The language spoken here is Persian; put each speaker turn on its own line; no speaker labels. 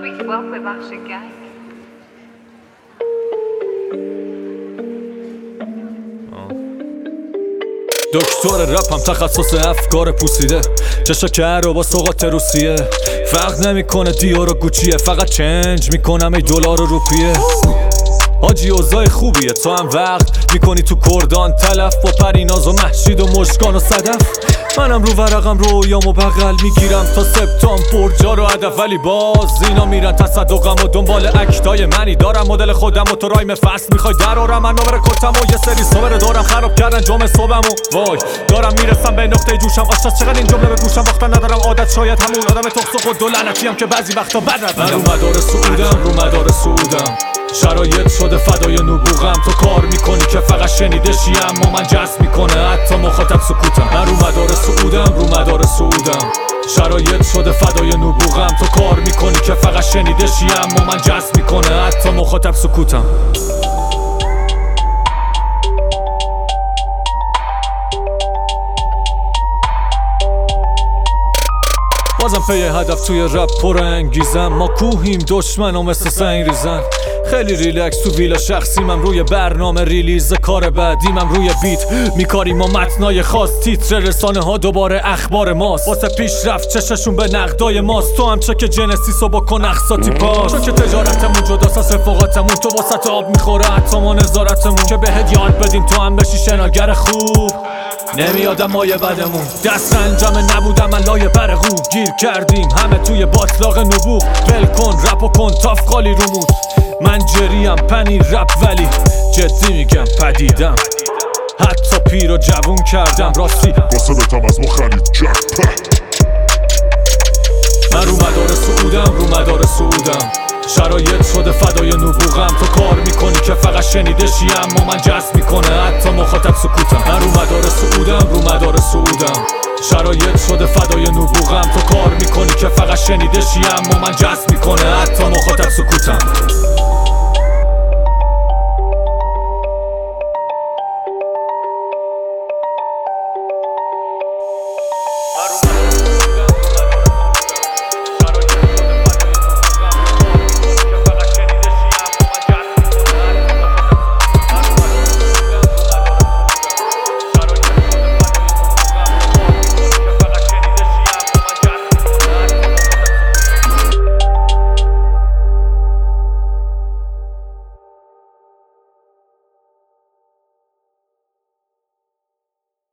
ریتوال ببخش گنگ.
دکتر رپم تخصص افکار پوسیده، چشاکر و با سوقات روسیه. فرق نمیکنه دیور و گوچیه، فقط چنج میکنم ای دلار و روپیه. حاجی اوضاع خوبیه، تو هم وقت میکنی تو کردان تلف با پریناز و محشید و مشکان و صدف. منم رو ورقم رویام و بغل میگیرم تا سپتامبر برجا رو هدف، ولی باز اینا میرن تصدقم و دنبال اکتای منی. دارم مدل خودم و تو رایم فصل میخوای درارم. من نوبر کتم و یه سری صبر دارم، خراب کردن جام صبحم و وای دارم میرسم به نقطه جوشم. آشتاز چقدر این جمله به گوشم وقتا ندارم عادت، شاید همون آدم تخص و دولنتیم که بعضی وقتا بد من رو مدار سعودم، رو مدار سعودم. شرایط شده فدای نبوغم، تو کار میکنی که فقط شنیده شی، اما من جذب میکنه حتی مخاطب سکوتم. من رو مدار سعودم، رو مدار سعودم. شرایط شده فدای نبوغم، تو کار میکنی که فقط شنیده شی، اما من جذب میکنه حتی مخاطب سکوتم. بازم پی هدف توی رپ پر انگیزم. ما کوهیم دشمن و مثل سنگ ریزن. خیلی ریلکس تو ویلا شخصی من، روی برنامه ریلیز کار بعدی من روی بیت میکاریم ما متنای خاص. تیتر رسانه ها دوباره اخبار ماست، واسه پیش رفت چششون به نقدای ماست. تو هم چک جنسیس و بکن اقساطی پاس، چون که تجارتمون جداست از رفاقتمون. تو واسط آب میخوره حتی ما نظارتمون، که بهت یاد بدیم تو هم بشی شناگر خوب. نمیادم مایه بدمون، دست رنجم نبودم من لایه برقو. گیر کردیم همه توی باطلاق نبوغ، ول کن رپ و کن تاف خالی رومود. من جریم پنیر رپ ولی جدی میگم پدیدم، حتی پیر و جوون کردم راستی
واسه بتم از ما خرید جک.
من رو مدار سعودم، رو مدار سعودم. شرایط شده فدای نبوغم، تو کار میکنی که فقط شنیده شی، اما من جذب میکنه حتی مخاطب سکوتم. من رو مدار سعودم، رو مدار سعودم. شرایط شده فدای نبوغم، تو کار میکنی که فقط شنیده شی، اما من جذب میکنه حتی مخاطب سکوتم.